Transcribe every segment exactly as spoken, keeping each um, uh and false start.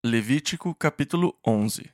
Levítico capítulo onze.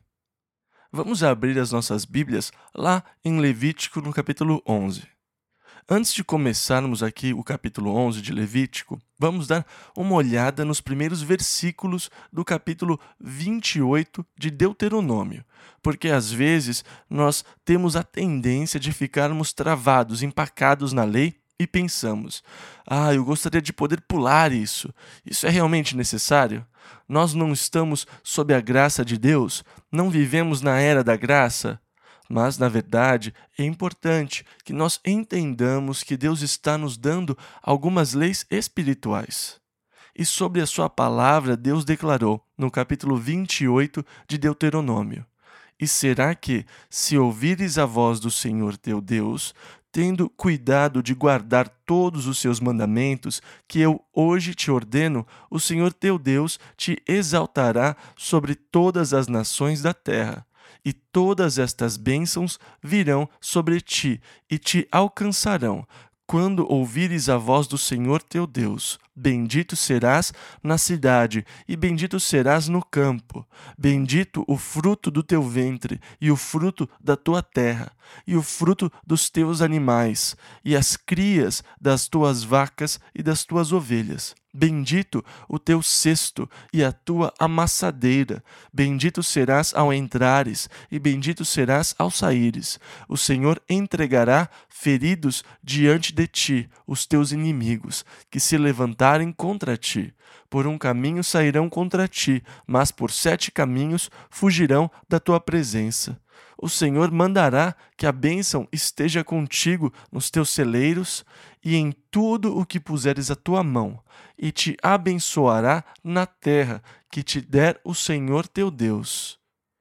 Vamos abrir as nossas Bíblias lá em Levítico no capítulo onze. Antes de começarmos aqui o capítulo onze de Levítico, vamos dar uma olhada nos primeiros versículos do capítulo vinte e oito de Deuteronômio, porque às vezes nós temos a tendência de ficarmos travados, empacados na lei e pensamos: ah, eu gostaria de poder pular isso. Isso é realmente necessário? Nós não estamos sob a graça de Deus? Não vivemos na era da graça? Mas, na verdade, é importante que nós entendamos que Deus está nos dando algumas leis espirituais. E sobre a sua palavra, Deus declarou no capítulo vinte e oito de Deuteronômio: E será que, se ouvires a voz do Senhor teu Deus, tendo cuidado de guardar todos os seus mandamentos, que eu hoje te ordeno, o Senhor teu Deus te exaltará sobre todas as nações da terra. E todas estas bênçãos virão sobre ti e te alcançarão, quando ouvires a voz do Senhor teu Deus. Bendito serás na cidade, e bendito serás no campo. Bendito o fruto do teu ventre, e o fruto da tua terra, e o fruto dos teus animais, e as crias das tuas vacas e das tuas ovelhas. Bendito o teu cesto e a tua amassadeira. Bendito serás ao entrares, e bendito serás ao saíres. O Senhor entregará feridos diante de ti os teus inimigos, que se levantarem contra ti. Por um caminho sairão contra ti, mas por sete caminhos fugirão da tua presença. O Senhor mandará que a bênção esteja contigo nos teus celeiros e em tudo o que puseres a tua mão, e te abençoará na terra que te der o Senhor teu Deus.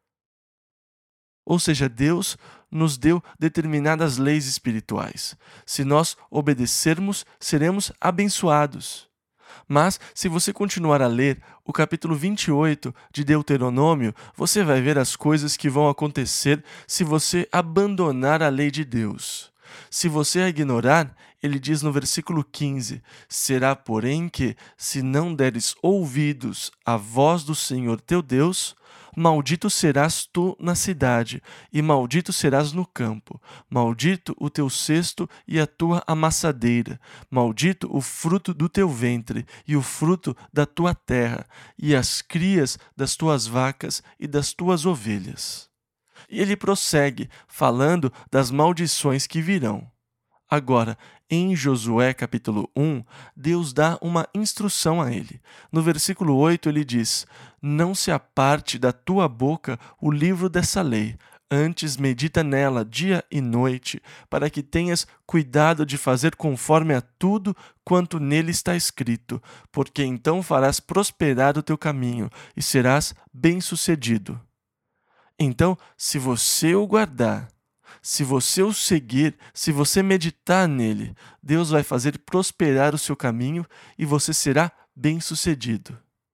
Ou seja, Deus nos deu determinadas leis espirituais. Se nós obedecermos, seremos abençoados. Mas, se você continuar a ler o capítulo vinte e oito de Deuteronômio, você vai ver as coisas que vão acontecer se você abandonar a lei de Deus. Se você a ignorar, ele diz no versículo quinze: Será, porém, que, se não deres ouvidos à voz do Senhor teu Deus, maldito serás tu na cidade, e maldito serás no campo. Maldito o teu cesto e a tua amassadeira. Maldito o fruto do teu ventre, e o fruto da tua terra, e as crias das tuas vacas e das tuas ovelhas. E ele prossegue, falando das maldições que virão. Agora, em Josué capítulo um, Deus dá uma instrução a ele. No versículo oito ele diz: Não se aparte da tua boca o livro dessa lei, antes medita nela dia e noite, para que tenhas cuidado de fazer conforme a tudo quanto nele está escrito, porque então farás prosperar o teu caminho e serás bem-sucedido. Então, se você o guardar, se você o seguir, se você meditar nele, Deus vai fazer prosperar o seu caminho e você será bem-sucedido.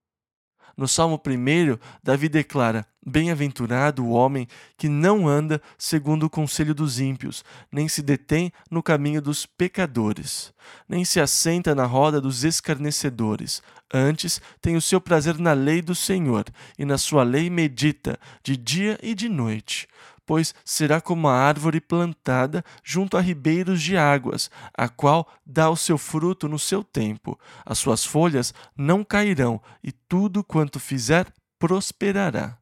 No Salmo primeiro, Davi declara: Bem-aventurado o homem que não anda segundo o conselho dos ímpios, nem se detém no caminho dos pecadores, nem se assenta na roda dos escarnecedores. Antes tem o seu prazer na lei do Senhor, e na sua lei medita de dia e de noite. Pois será como a árvore plantada junto a ribeiros de águas, a qual dá o seu fruto no seu tempo. As suas folhas não cairão, e tudo quanto fizer prosperará.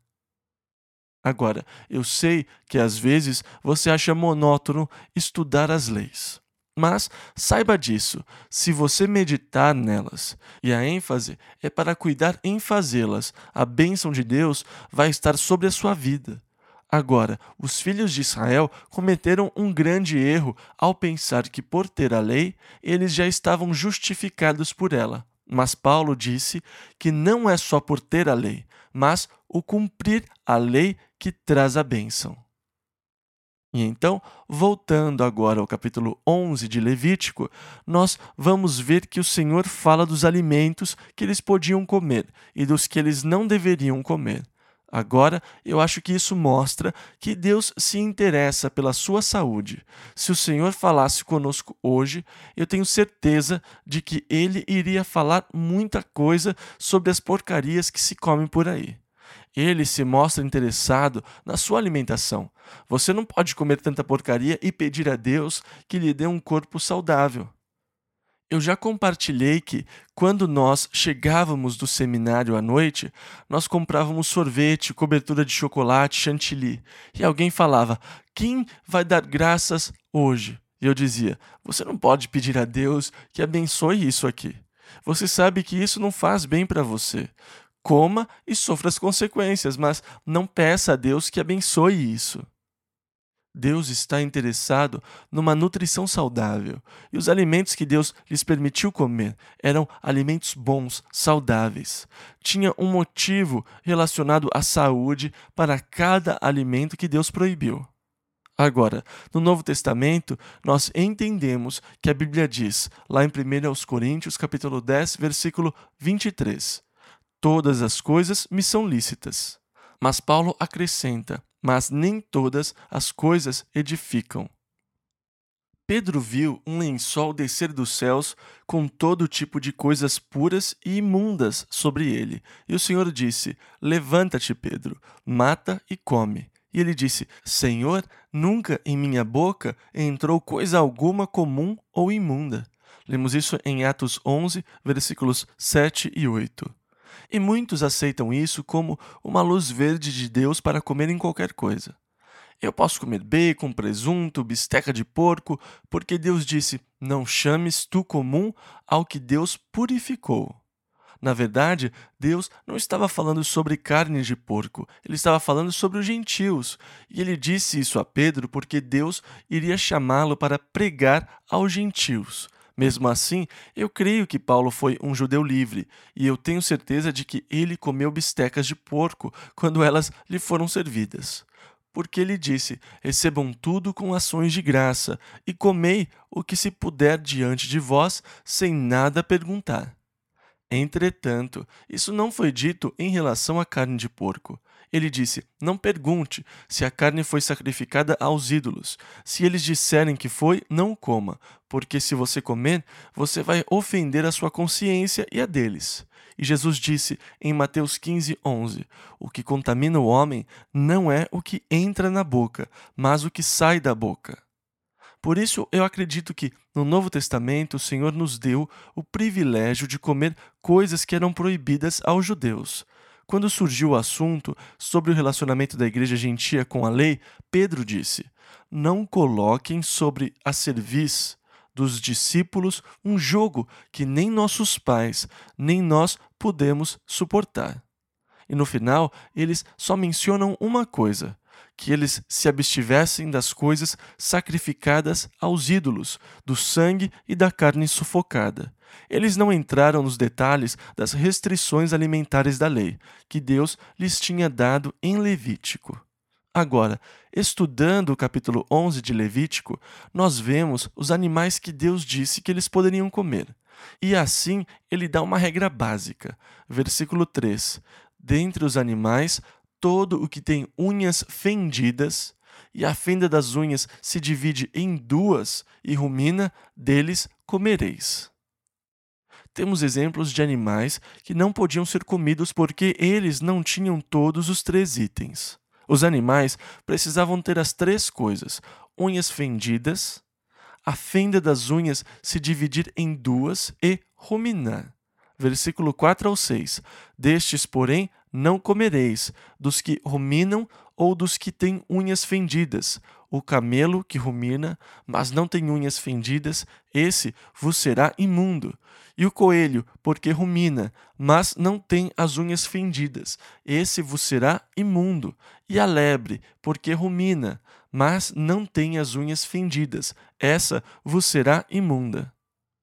Agora, eu sei que às vezes você acha monótono estudar as leis. Mas saiba disso, se você meditar nelas, e a ênfase é para cuidar em fazê-las, a bênção de Deus vai estar sobre a sua vida. Agora, os filhos de Israel cometeram um grande erro ao pensar que, por ter a lei, eles já estavam justificados por ela. Mas Paulo disse que não é só por ter a lei, mas o cumprir a lei que traz a bênção. E então, voltando agora ao capítulo onze de Levítico, nós vamos ver que o Senhor fala dos alimentos que eles podiam comer e dos que eles não deveriam comer. Agora, eu acho que isso mostra que Deus se interessa pela sua saúde. Se o Senhor falasse conosco hoje, eu tenho certeza de que Ele iria falar muita coisa sobre as porcarias que se comem por aí. Ele se mostra interessado na sua alimentação. Você não pode comer tanta porcaria e pedir a Deus que lhe dê um corpo saudável. Eu já compartilhei que, quando nós chegávamos do seminário à noite, nós comprávamos sorvete, cobertura de chocolate, chantilly. E alguém falava: quem vai dar graças hoje? E eu dizia: você não pode pedir a Deus que abençoe isso aqui. Você sabe que isso não faz bem para você. Coma e sofra as consequências, mas não peça a Deus que abençoe isso. Deus está interessado numa nutrição saudável, e os alimentos que Deus lhes permitiu comer eram alimentos bons, saudáveis. Tinha um motivo relacionado à saúde para cada alimento que Deus proibiu. Agora, no Novo Testamento, nós entendemos que a Bíblia diz, lá em primeira Coríntios, capítulo dez, versículo vinte e três, todas as coisas me são lícitas. Mas Paulo acrescenta, mas nem todas as coisas edificam. Pedro viu um lençol descer dos céus com todo tipo de coisas puras e imundas sobre ele. E o Senhor disse: levanta-te, Pedro, mata e come. E ele disse: Senhor, nunca em minha boca entrou coisa alguma comum ou imunda. Lemos isso em Atos onze, versículos sete e oito. E muitos aceitam isso como uma luz verde de Deus para comerem qualquer coisa. Eu posso comer bacon, presunto, bisteca de porco, porque Deus disse: não chames tu comum ao que Deus purificou. Na verdade, Deus não estava falando sobre carne de porco, ele estava falando sobre os gentios. E ele disse isso a Pedro porque Deus iria chamá-lo para pregar aos gentios. Mesmo assim, eu creio que Paulo foi um judeu livre, e eu tenho certeza de que ele comeu bistecas de porco quando elas lhe foram servidas. Porque ele disse: recebam tudo com ações de graça, e comei o que se puder diante de vós, sem nada perguntar. Entretanto, isso não foi dito em relação à carne de porco. Ele disse: não pergunte se a carne foi sacrificada aos ídolos. Se eles disserem que foi, não coma, porque se você comer, você vai ofender a sua consciência e a deles. E Jesus disse em Mateus quinze, onze, o que contamina o homem não é o que entra na boca, mas o que sai da boca. Por isso, eu acredito que, no Novo Testamento, o Senhor nos deu o privilégio de comer coisas que eram proibidas aos judeus. Quando surgiu o assunto sobre o relacionamento da igreja gentia com a lei, Pedro disse: não coloquem sobre a cerviz dos discípulos um jugo que nem nossos pais, nem nós podemos suportar. E no final, eles só mencionam uma coisa: que eles se abstivessem das coisas sacrificadas aos ídolos, do sangue e da carne sufocada. Eles não entraram nos detalhes das restrições alimentares da lei, que Deus lhes tinha dado em Levítico. Agora, estudando o capítulo onze de Levítico, nós vemos os animais que Deus disse que eles poderiam comer. E assim, ele dá uma regra básica. Versículo três. Dentre os animais, todo o que tem unhas fendidas, e a fenda das unhas se divide em duas e rumina, deles comereis. Temos exemplos de animais que não podiam ser comidos porque eles não tinham todos os três itens. Os animais precisavam ter as três coisas: unhas fendidas, a fenda das unhas se dividir em duas e ruminar. Versículo quatro ao seis. Destes, porém, não comereis, dos que ruminam ou dos que têm unhas fendidas. O camelo que rumina, mas não tem unhas fendidas, esse vos será imundo. E o coelho, porque rumina, mas não tem as unhas fendidas, esse vos será imundo. E a lebre, porque rumina, mas não tem as unhas fendidas, essa vos será imunda.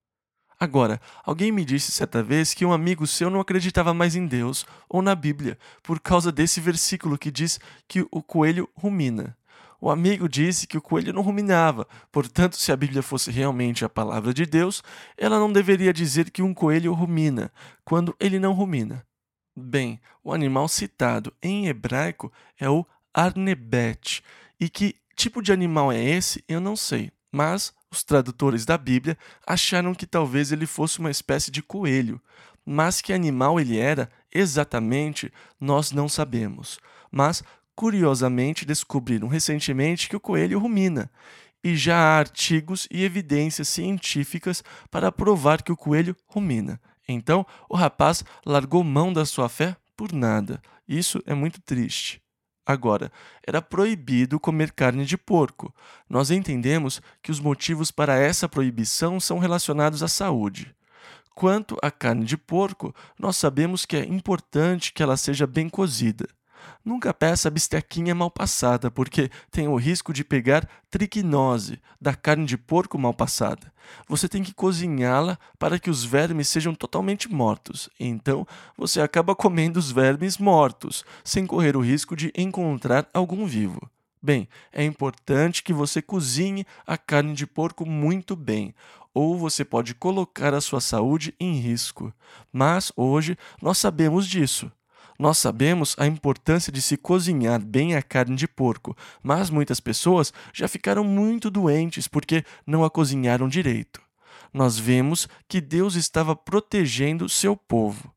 Agora, alguém me disse certa vez que um amigo seu não acreditava mais em Deus ou na Bíblia por causa desse versículo que diz que o coelho rumina. O amigo disse que o coelho não ruminava, portanto, se a Bíblia fosse realmente a palavra de Deus, ela não deveria dizer que um coelho rumina, quando ele não rumina. Bem, o animal citado em hebraico é o arnebete, e que tipo de animal é esse, eu não sei, mas os tradutores da Bíblia acharam que talvez ele fosse uma espécie de coelho. Mas que animal ele era, exatamente, nós não sabemos, mas curiosamente descobriram recentemente que o coelho rumina, e já há artigos e evidências científicas para provar que o coelho rumina. Então, o rapaz largou mão da sua fé por nada. Isso é muito triste. Agora, era proibido comer carne de porco. Nós entendemos que os motivos para essa proibição são relacionados à saúde. Quanto à carne de porco, nós sabemos que é importante que ela seja bem cozida. Nunca peça bistequinha mal passada, porque tem o risco de pegar triquinose da carne de porco mal passada. Você tem que cozinhá-la para que os vermes sejam totalmente mortos. Então, você acaba comendo os vermes mortos, sem correr o risco de encontrar algum vivo. Bem, é importante que você cozinhe a carne de porco muito bem, ou você pode colocar a sua saúde em risco. Mas hoje nós sabemos disso. Nós sabemos a importância de se cozinhar bem a carne de porco, mas muitas pessoas já ficaram muito doentes porque não a cozinharam direito. Nós vemos que Deus estava protegendo seu povo.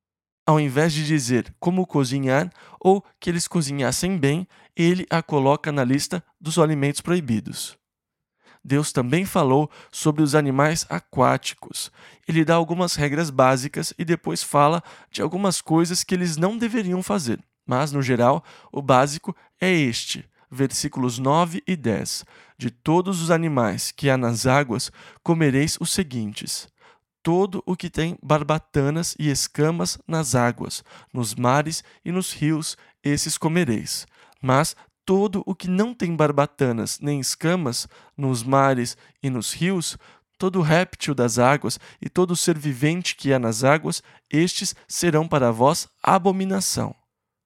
Ao invés de dizer como cozinhar ou que eles cozinhassem bem, ele a coloca na lista dos alimentos proibidos. Deus também falou sobre os animais aquáticos. Ele dá algumas regras básicas e depois fala de algumas coisas que eles não deveriam fazer. Mas, no geral, o básico é este, versículos nove e dez. De todos os animais que há nas águas, comereis os seguintes: todo o que tem barbatanas e escamas nas águas, nos mares e nos rios, esses comereis. Mas todo o que não tem barbatanas nem escamas nos mares e nos rios, todo réptil das águas e todo ser vivente que há nas águas, estes serão para vós abominação.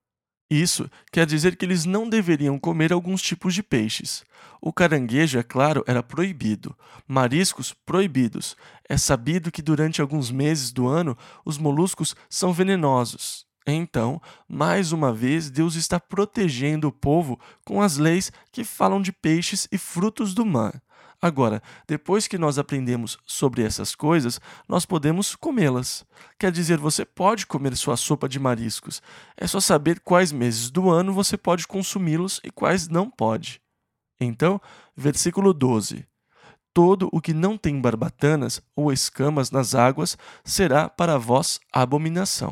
Isso quer dizer que eles não deveriam comer alguns tipos de peixes. O caranguejo, é claro, era proibido. Mariscos, proibidos. É sabido que durante alguns meses do ano os moluscos são venenosos. Então, mais uma vez, Deus está protegendo o povo com as leis que falam de peixes e frutos do mar. Agora, depois que nós aprendemos sobre essas coisas, nós podemos comê-las. Quer dizer, você pode comer sua sopa de mariscos. É só saber quais meses do ano você pode consumi-los e quais não pode. Então, versículo doze. Todo o que não tem barbatanas ou escamas nas águas será para vós abominação.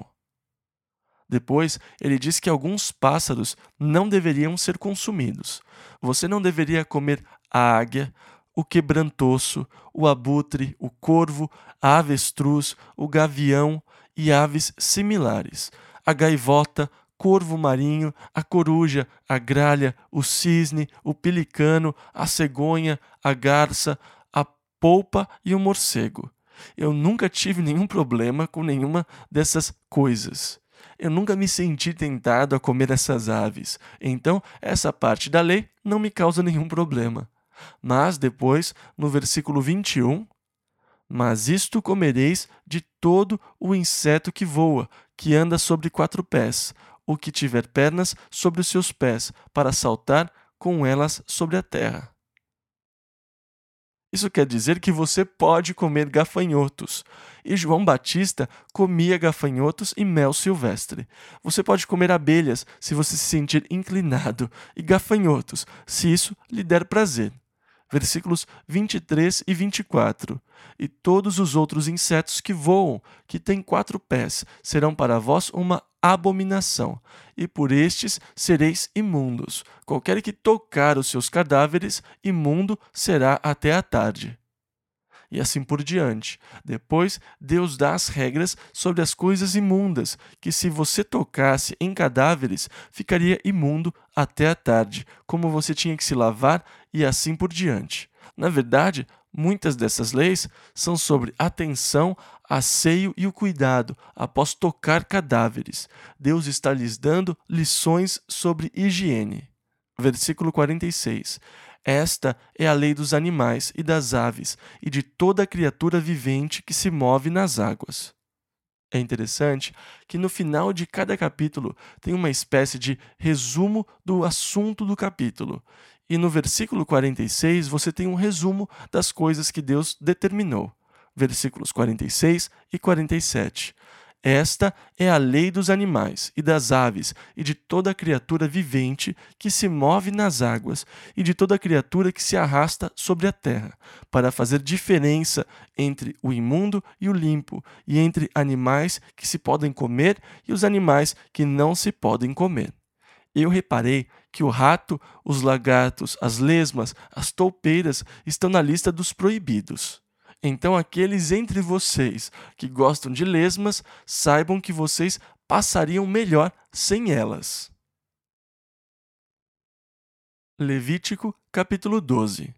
Depois, ele diz que alguns pássaros não deveriam ser consumidos. Você não deveria comer a águia, o quebrantoço, o abutre, o corvo, a avestruz, o gavião e aves similares, a gaivota, corvo marinho, a coruja, a gralha, o cisne, o pelicano, a cegonha, a garça, a polpa e o morcego. Eu nunca tive nenhum problema com nenhuma dessas coisas. Eu nunca me senti tentado a comer essas aves, então essa parte da lei não me causa nenhum problema. Mas depois, no versículo vinte e um, mas isto comereis de todo o inseto que voa, que anda sobre quatro pés, o que tiver pernas sobre os seus pés, para saltar com elas sobre a terra. Isso quer dizer que você pode comer gafanhotos. E João Batista comia gafanhotos e mel silvestre. Você pode comer abelhas se você se sentir inclinado, e gafanhotos, se isso lhe der prazer. Versículos vinte e três e vinte e quatro. E todos os outros insetos que voam, que têm quatro pés, serão para vós uma abominação, e por estes sereis imundos. Qualquer que tocar os seus cadáveres, imundo será até a tarde. E assim por diante. Depois, Deus dá as regras sobre as coisas imundas, que se você tocasse em cadáveres, ficaria imundo até a tarde, como você tinha que se lavar e assim por diante. Na verdade, muitas dessas leis são sobre atenção, asseio e o cuidado após tocar cadáveres. Deus está lhes dando lições sobre higiene. Versículo quarenta e seis. Esta é a lei dos animais e das aves e de toda criatura vivente que se move nas águas. É interessante que no final de cada capítulo tem uma espécie de resumo do assunto do capítulo. E no versículo quarenta e seis você tem um resumo das coisas que Deus determinou. Versículos quarenta e seis e quarenta e sete. Esta é a lei dos animais e das aves e de toda criatura vivente que se move nas águas e de toda criatura que se arrasta sobre a terra, para fazer diferença entre o imundo e o limpo, e entre animais que se podem comer e os animais que não se podem comer. Eu reparei que o rato, os lagartos, as lesmas, as toupeiras estão na lista dos proibidos. Então, aqueles entre vocês que gostam de lesmas, saibam que vocês passariam melhor sem elas. Levítico, capítulo doze.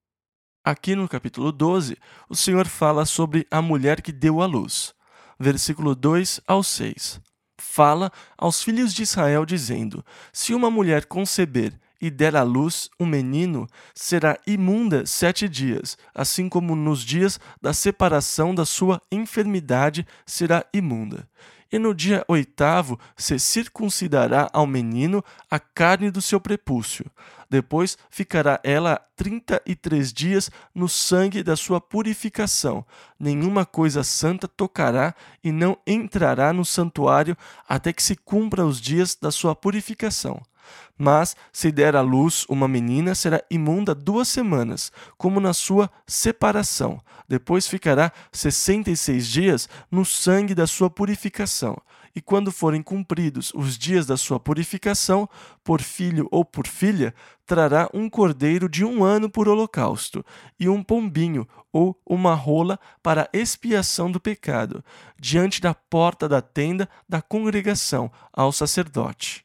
Aqui no capítulo doze, o Senhor fala sobre a mulher que deu à luz. Versículo dois ao seis. Fala aos filhos de Israel, dizendo: se uma mulher conceber e der à luz um menino, será imunda sete dias, assim como nos dias da separação da sua enfermidade será imunda. E no dia oitavo se circuncidará ao menino a carne do seu prepúcio. Depois ficará ela trinta e três dias no sangue da sua purificação. Nenhuma coisa santa tocará e não entrará no santuário até que se cumpra os dias da sua purificação. Mas, se der à luz uma menina, será imunda duas semanas, como na sua separação. Depois ficará sessenta e seis dias no sangue da sua purificação. E quando forem cumpridos os dias da sua purificação, por filho ou por filha, trará um cordeiro de um ano por holocausto, e um pombinho ou uma rola para expiação do pecado, diante da porta da tenda da congregação, ao sacerdote.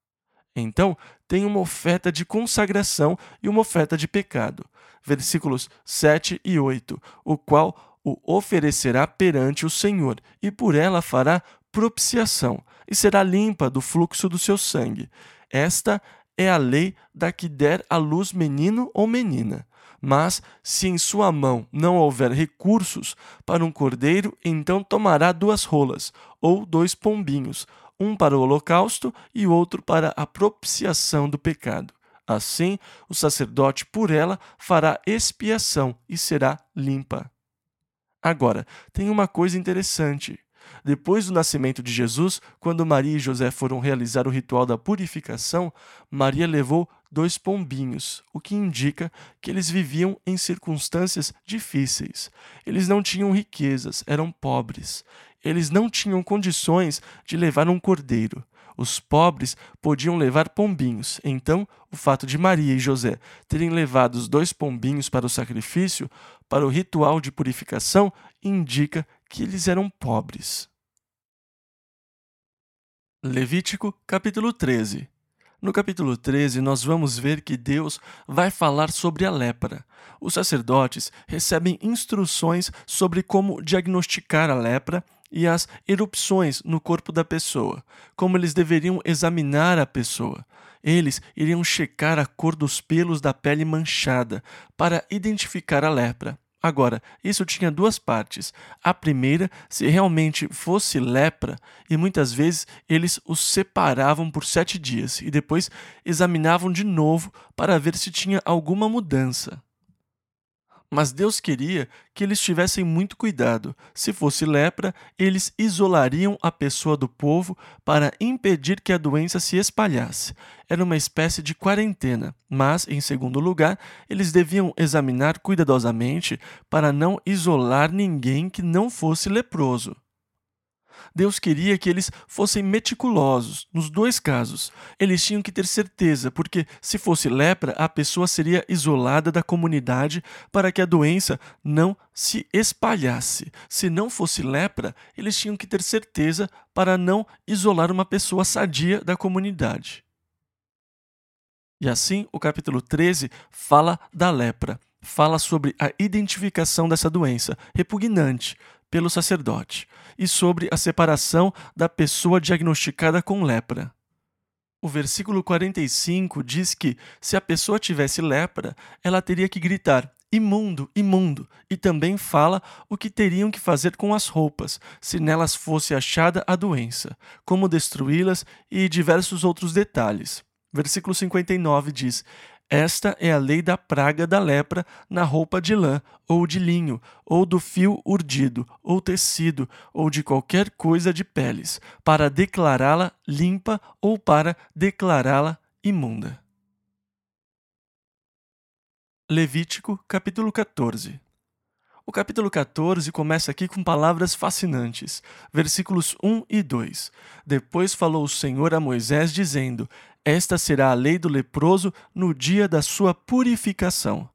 Então, tem uma oferta de consagração e uma oferta de pecado. Versículos sete e oito, o qual o oferecerá perante o Senhor, e por ela fará propiciação, e será limpa do fluxo do seu sangue. Esta é a lei da que der à luz menino ou menina. Mas, se em sua mão não houver recursos para um cordeiro, então tomará duas rolas, ou dois pombinhos, um para o holocausto e outro para a propiciação do pecado. Assim, o sacerdote por ela fará expiação e será limpa. Agora, tem uma coisa interessante. Depois do nascimento de Jesus, quando Maria e José foram realizar o ritual da purificação, Maria levou dois pombinhos, o que indica que eles viviam em circunstâncias difíceis. Eles não tinham riquezas, eram pobres. Eles não tinham condições de levar um cordeiro. Os pobres podiam levar pombinhos. Então, o fato de Maria e José terem levado os dois pombinhos para o sacrifício, para o ritual de purificação, indica que eles eram pobres. Levítico, capítulo treze. No capítulo treze, nós vamos ver que Deus vai falar sobre a lepra. Os sacerdotes recebem instruções sobre como diagnosticar a lepra e as erupções no corpo da pessoa, como eles deveriam examinar a pessoa. Eles iriam checar a cor dos pelos da pele manchada para identificar a lepra. Agora, isso tinha duas partes. A primeira, se realmente fosse lepra, e muitas vezes eles os separavam por sete dias e depois examinavam de novo para ver se tinha alguma mudança. Mas Deus queria que eles tivessem muito cuidado. Se fosse lepra, eles isolariam a pessoa do povo para impedir que a doença se espalhasse. Era uma espécie de quarentena, mas, em segundo lugar, eles deviam examinar cuidadosamente para não isolar ninguém que não fosse leproso. Deus queria que eles fossem meticulosos nos dois casos. Eles tinham que ter certeza, porque se fosse lepra, a pessoa seria isolada da comunidade para que a doença não se espalhasse. Se não fosse lepra, eles tinham que ter certeza para não isolar uma pessoa sadia da comunidade. E assim, o capítulo treze fala da lepra. Fala sobre a identificação dessa doença repugnante pelo sacerdote e sobre a separação da pessoa diagnosticada com lepra. O versículo quarenta e cinco diz que, se a pessoa tivesse lepra, ela teria que gritar: imundo, imundo, e também fala o que teriam que fazer com as roupas, se nelas fosse achada a doença, como destruí-las e diversos outros detalhes. Versículo cinquenta e nove diz: Esta é a lei da praga da lepra na roupa de lã, ou de linho, ou do fio urdido, ou tecido, ou de qualquer coisa de peles, para declará-la limpa ou para declará-la imunda. Levítico, capítulo quatorze. O capítulo quatorze começa aqui com palavras fascinantes, versículos um e dois. Depois falou o Senhor a Moisés, dizendo: Esta será a lei do leproso no dia da sua purificação.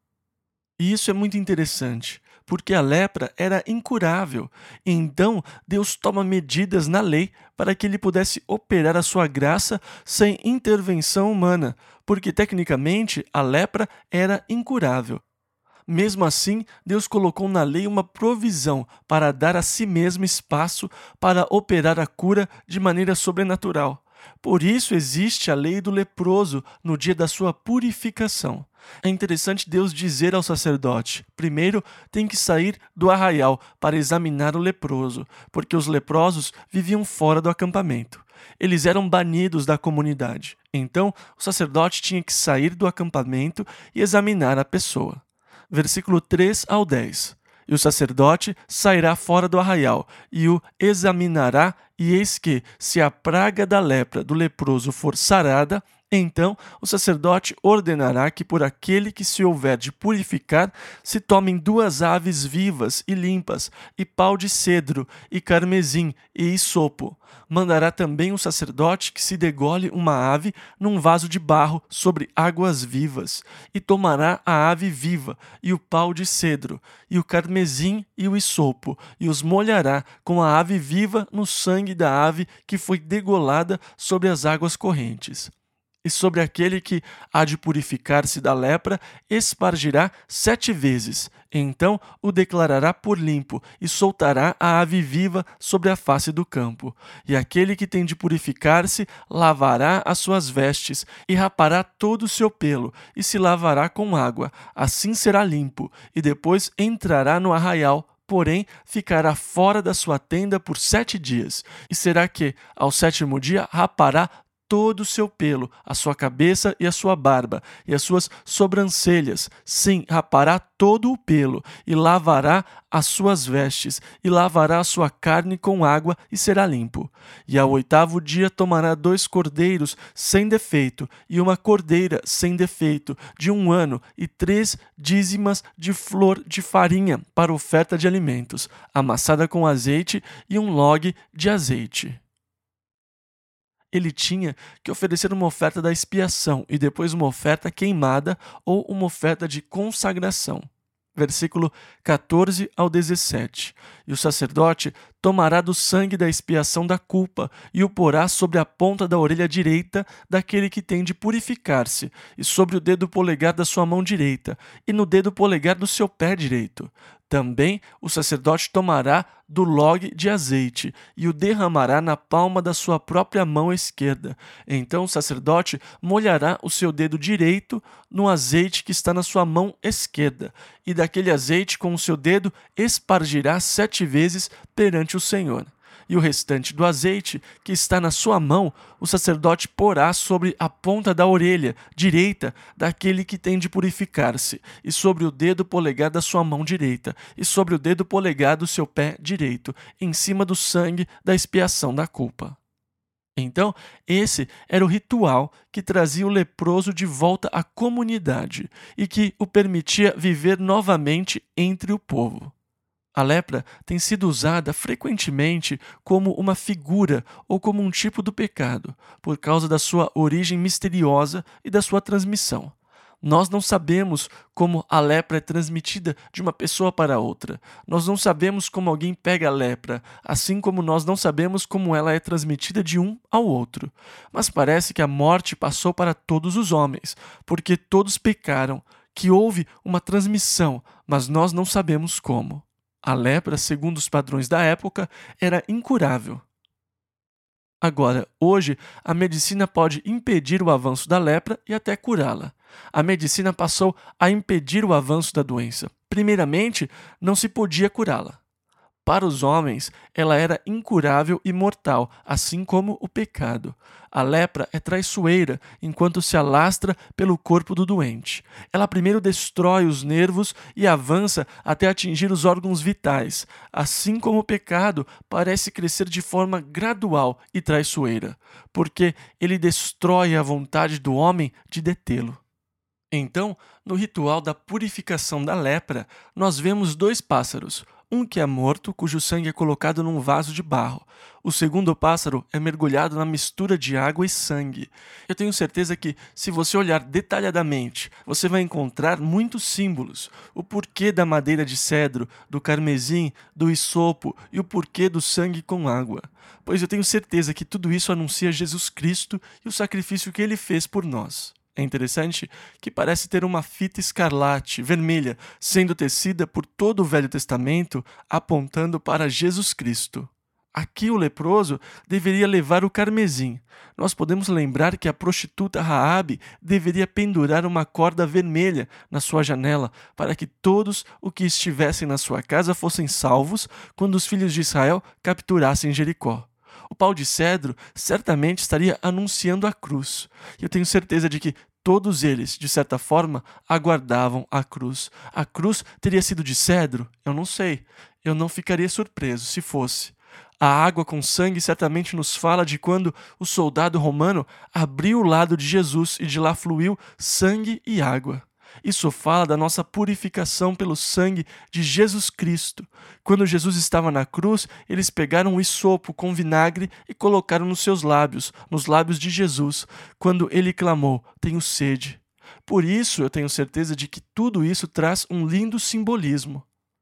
E isso é muito interessante, porque a lepra era incurável. Então, Deus toma medidas na lei para que ele pudesse operar a sua graça sem intervenção humana, porque tecnicamente a lepra era incurável. Mesmo assim, Deus colocou na lei uma provisão para dar a si mesmo espaço para operar a cura de maneira sobrenatural. Por isso existe a lei do leproso no dia da sua purificação. É interessante Deus dizer ao sacerdote: primeiro tem que sair do arraial para examinar o leproso, porque os leprosos viviam fora do acampamento. Eles eram banidos da comunidade. Então, o sacerdote tinha que sair do acampamento e examinar a pessoa. Versículo três ao dez. E o sacerdote sairá fora do arraial e o examinará, e eis que, se a praga da lepra do leproso for sarada, então o sacerdote ordenará que por aquele que se houver de purificar se tomem duas aves vivas e limpas, e pau de cedro, e carmesim, e isopo. Mandará também o sacerdote que se degole uma ave num vaso de barro sobre águas vivas, e tomará a ave viva, e o pau de cedro, e o carmesim e o isopo, e os molhará com a ave viva no sangue da ave que foi degolada sobre as águas correntes. E sobre aquele que há de purificar-se da lepra, espargirá sete vezes. Então o declarará por limpo, e soltará a ave viva sobre a face do campo. E aquele que tem de purificar-se, lavará as suas vestes, e rapará todo o seu pelo, e se lavará com água. Assim será limpo, e depois entrará no arraial. Porém, ficará fora da sua tenda por sete dias. E será que, ao sétimo dia, rapará todo o seu pelo, a sua cabeça e a sua barba, e as suas sobrancelhas. Sim, rapará todo o pelo, e lavará as suas vestes, e lavará a sua carne com água, e será limpo. E ao oitavo dia tomará dois cordeiros sem defeito, e uma cordeira sem defeito, de um ano, e três dízimas de flor de farinha para oferta de alimentos, amassada com azeite, e um log de azeite. Ele tinha que oferecer uma oferta da expiação e depois uma oferta queimada ou uma oferta de consagração. Versículo quatorze ao dezessete. E o sacerdote tomará do sangue da expiação da culpa e o porá sobre a ponta da orelha direita daquele que tem de purificar-se, e sobre o dedo polegar da sua mão direita, e no dedo polegar do seu pé direito. Também o sacerdote tomará do log de azeite e o derramará na palma da sua própria mão esquerda. Então o sacerdote molhará o seu dedo direito no azeite que está na sua mão esquerda, e daquele azeite com o seu dedo espargirá sete vezes perante o Senhor. E o restante do azeite que está na sua mão, o sacerdote porá sobre a ponta da orelha direita daquele que tem de purificar-se, e sobre o dedo polegar da sua mão direita, e sobre o dedo polegar do seu pé direito, em cima do sangue da expiação da culpa. Então, esse era o ritual que trazia o leproso de volta à comunidade e que o permitia viver novamente entre o povo. A lepra tem sido usada frequentemente como uma figura ou como um tipo do pecado, por causa da sua origem misteriosa e da sua transmissão. Nós não sabemos como a lepra é transmitida de uma pessoa para outra. Nós não sabemos como alguém pega a lepra, assim como nós não sabemos como ela é transmitida de um ao outro. Mas parece que a morte passou para todos os homens, porque todos pecaram, que houve uma transmissão, mas nós não sabemos como. A lepra, segundo os padrões da época, era incurável. Agora, hoje, a medicina pode impedir o avanço da lepra e até curá-la. A medicina passou a impedir o avanço da doença. Primeiramente, não se podia curá-la. Para os homens, ela era incurável e mortal, assim como o pecado. A lepra é traiçoeira enquanto se alastra pelo corpo do doente. Ela primeiro destrói os nervos e avança até atingir os órgãos vitais. Assim como o pecado parece crescer de forma gradual e traiçoeira, porque ele destrói a vontade do homem de detê-lo. Então, no ritual da purificação da lepra, nós vemos dois pássaros. Um que é morto, cujo sangue é colocado num vaso de barro. O segundo pássaro é mergulhado na mistura de água e sangue. Eu tenho certeza que, se você olhar detalhadamente, você vai encontrar muitos símbolos. O porquê da madeira de cedro, do carmesim, do hisopo e o porquê do sangue com água. Pois eu tenho certeza que tudo isso anuncia Jesus Cristo e o sacrifício que ele fez por nós. É interessante que parece ter uma fita escarlate, vermelha, sendo tecida por todo o Velho Testamento, apontando para Jesus Cristo. Aqui o leproso deveria levar o carmesim. Nós podemos lembrar que a prostituta Raabe deveria pendurar uma corda vermelha na sua janela para que todos os que estivessem na sua casa fossem salvos quando os filhos de Israel capturassem Jericó. O pau de cedro certamente estaria anunciando a cruz. E eu tenho certeza de que todos eles, de certa forma, aguardavam a cruz. A cruz teria sido de cedro? Eu não sei. Eu não ficaria surpreso se fosse. A água com sangue certamente nos fala de quando o soldado romano abriu o lado de Jesus e de lá fluiu sangue e água. Isso fala da nossa purificação pelo sangue de Jesus Cristo. Quando Jesus estava na cruz, eles pegaram um hisopo com vinagre e colocaram nos seus lábios, nos lábios de Jesus, quando ele clamou: "Tenho sede". Por isso, eu tenho certeza de que tudo isso traz um lindo simbolismo.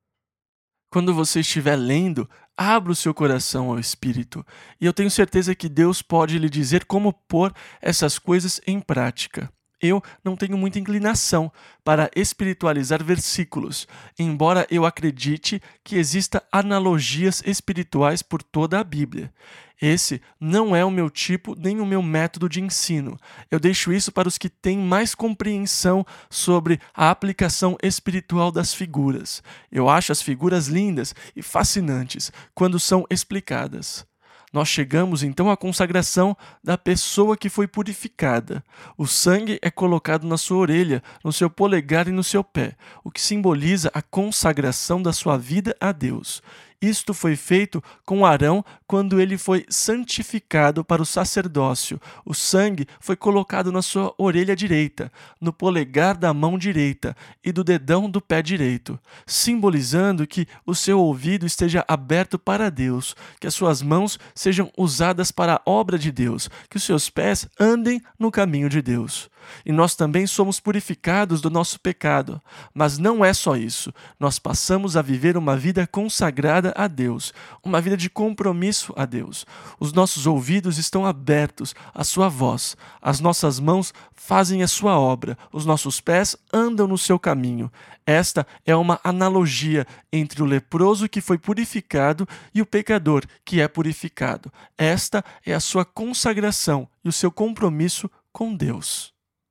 Quando você estiver lendo, abra o seu coração ao Espírito, e eu tenho certeza que Deus pode lhe dizer como pôr essas coisas em prática. Eu não tenho muita inclinação para espiritualizar versículos, embora eu acredite que exista analogias espirituais por toda a Bíblia. Esse não é o meu tipo nem o meu método de ensino. Eu deixo isso para os que têm mais compreensão sobre a aplicação espiritual das figuras. Eu acho as figuras lindas e fascinantes quando são explicadas. Nós chegamos então à consagração da pessoa que foi purificada. O sangue é colocado na sua orelha, no seu polegar e no seu pé, o que simboliza a consagração da sua vida a Deus. Isto foi feito com Arão quando ele foi santificado para o sacerdócio. O sangue foi colocado na sua orelha direita, no polegar da mão direita e do dedão do pé direito, simbolizando que o seu ouvido esteja aberto para Deus, que as suas mãos sejam usadas para a obra de Deus, que os seus pés andem no caminho de Deus. E nós também somos purificados do nosso pecado. Mas não é só isso. Nós passamos a viver uma vida consagrada a Deus, uma vida de compromisso a Deus. Os nossos ouvidos estão abertos à sua voz. As nossas mãos fazem a sua obra. Os nossos pés andam no seu caminho. Esta é uma analogia entre o leproso que foi purificado e o pecador que é purificado. Esta é a sua consagração e o seu compromisso com Deus.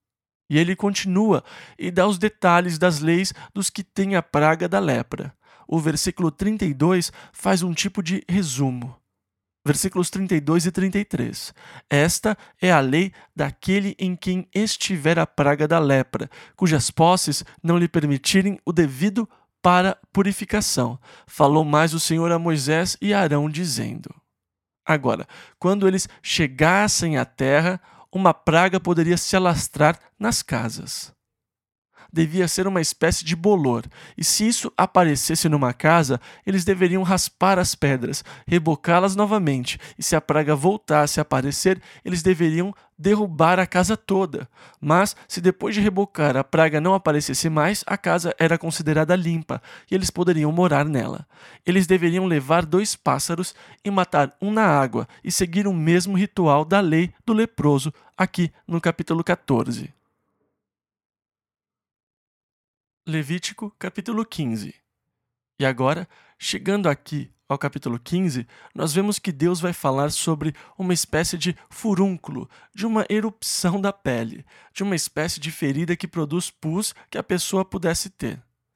E ele continua e dá os detalhes das leis dos que têm a praga da lepra. O versículo trinta e dois faz um tipo de resumo. Versículos trinta e dois e trinta e três. Esta é a lei daquele em quem estiver a praga da lepra, cujas posses não lhe permitirem o devido para purificação. Falou mais o Senhor a Moisés e Arão, dizendo: Agora, quando eles chegassem à terra, uma praga poderia se alastrar nas casas. Devia ser uma espécie de bolor, e se isso aparecesse numa casa, eles deveriam raspar as pedras, rebocá-las novamente, e se a praga voltasse a aparecer, eles deveriam derrubar a casa toda. Mas, se depois de rebocar a praga não aparecesse mais, a casa era considerada limpa, e eles poderiam morar nela. Eles deveriam levar dois pássaros e matar um na água, e seguir o mesmo ritual da lei do leproso, aqui no capítulo quatorze. Levítico, capítulo quinze. E agora, chegando aqui ao capítulo quinze, nós vemos que Deus vai falar sobre uma espécie de furúnculo, de uma erupção da pele, de uma espécie de ferida que produz pus que a pessoa pudesse ter.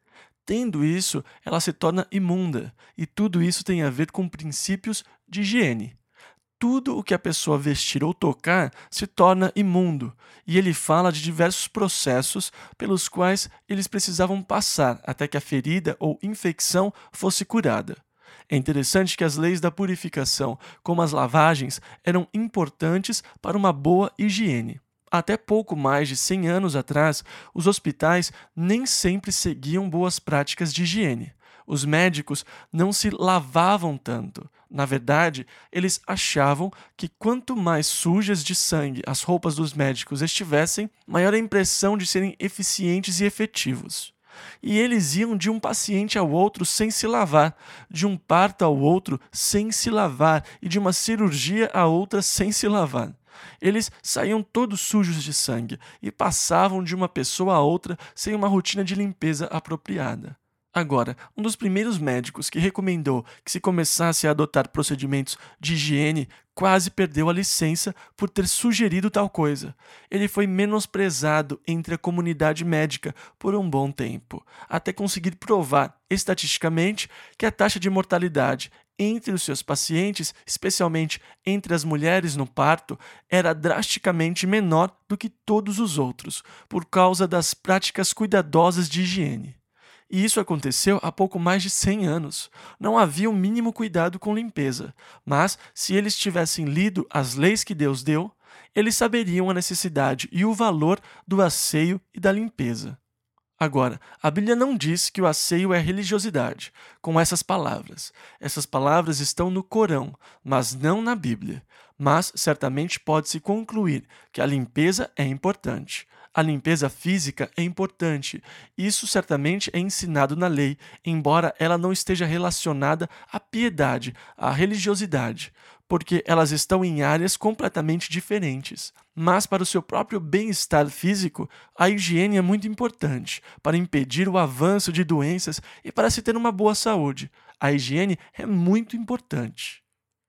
tendo isso, ela se torna imunda, e tudo isso tem a ver com princípios de higiene. Tudo o que a pessoa vestir ou tocar se torna imundo, e ele fala de diversos processos pelos quais eles precisavam passar até que a ferida ou infecção fosse curada. É interessante que as leis da purificação, como as lavagens, eram importantes para uma boa higiene. Até pouco mais de cem anos atrás, os hospitais nem sempre seguiam boas práticas de higiene. Os médicos não se lavavam tanto. Na verdade, eles achavam que quanto mais sujas de sangue as roupas dos médicos estivessem, maior a impressão de serem eficientes e efetivos. E eles iam de um paciente ao outro sem se lavar, de um parto ao outro sem se lavar e de uma cirurgia a outra sem se lavar. Eles saíam todos sujos de sangue e passavam de uma pessoa a outra sem uma rotina de limpeza apropriada. Agora, um dos primeiros médicos que recomendou que se começasse a adotar procedimentos de higiene quase perdeu a licença por ter sugerido tal coisa. Ele foi menosprezado entre a comunidade médica por um bom tempo, até conseguir provar, estatisticamente, que a taxa de mortalidade entre os seus pacientes, especialmente entre as mulheres no parto, era drasticamente menor do que todos os outros, por causa das práticas cuidadosas de higiene. E isso aconteceu há pouco mais de cem anos. Não havia o mínimo cuidado com limpeza, mas se eles tivessem lido as leis que Deus deu, eles saberiam a necessidade e o valor do asseio e da limpeza. Agora, a Bíblia não diz que o asseio é religiosidade, com essas palavras. Essas palavras estão no Corão, mas não na Bíblia. Mas certamente pode-se concluir que a limpeza é importante. A limpeza física é importante. Isso certamente é ensinado na lei, embora ela não esteja relacionada à piedade, à religiosidade, porque elas estão em áreas completamente diferentes. Mas para o seu próprio bem-estar físico, a higiene é muito importante para impedir o avanço de doenças e para se ter uma boa saúde. A higiene é muito importante.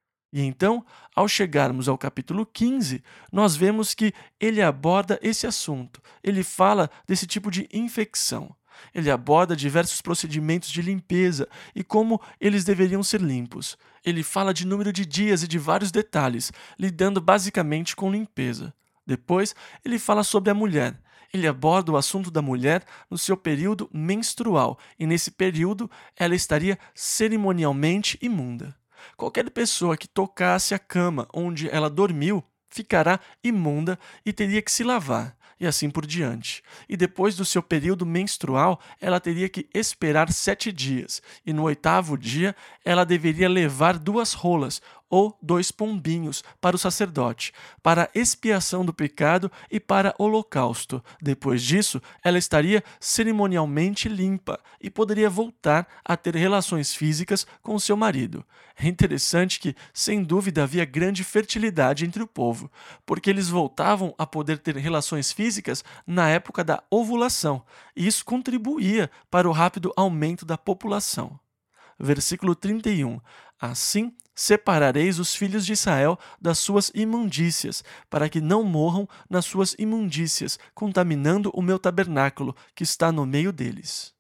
E então, ao chegarmos ao capítulo quinze, nós vemos que ele aborda esse assunto. Ele fala desse tipo de infecção. Ele aborda diversos procedimentos de limpeza e como eles deveriam ser limpos. Ele fala de número de dias e de vários detalhes, lidando basicamente com limpeza. Depois, ele fala sobre a mulher. Ele aborda o assunto da mulher no seu período menstrual, e nesse período ela estaria cerimonialmente imunda. Qualquer pessoa que tocasse a cama onde ela dormiu ficará imunda e teria que se lavar, e assim por diante. E depois do seu período menstrual, ela teria que esperar sete dias, e no oitavo dia ela deveria levar duas rolas ou dois pombinhos para o sacerdote, para expiação do pecado e para holocausto. Depois disso, ela estaria cerimonialmente limpa e poderia voltar a ter relações físicas com seu marido. É interessante que, sem dúvida, havia grande fertilidade entre o povo, porque eles voltavam a poder ter relações físicas na época da ovulação, e isso contribuía para o rápido aumento da população. Versículo trinta e um. Assim separareis os filhos de Israel das suas imundícias, para que não morram nas suas imundícias, contaminando o meu tabernáculo, que está no meio deles.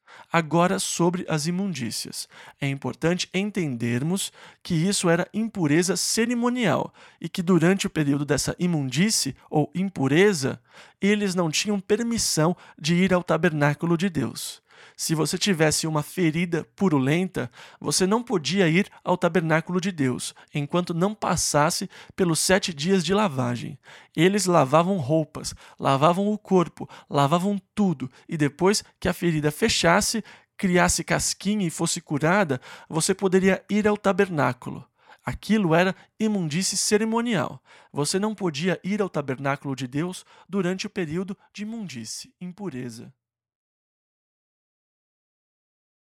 Agora, sobre as imundícias. É importante entendermos que isso era impureza cerimonial e que durante o período dessa imundície ou impureza, eles não tinham permissão de ir ao tabernáculo de Deus. Se você tivesse uma ferida purulenta, você não podia ir ao tabernáculo de Deus, enquanto não passasse pelos sete dias de lavagem. Eles lavavam roupas, lavavam o corpo, lavavam tudo, e depois que a ferida fechasse, criasse casquinha e fosse curada, você poderia ir ao tabernáculo. Aquilo era imundície cerimonial. Você não podia ir ao tabernáculo de Deus durante o período de imundície, impureza.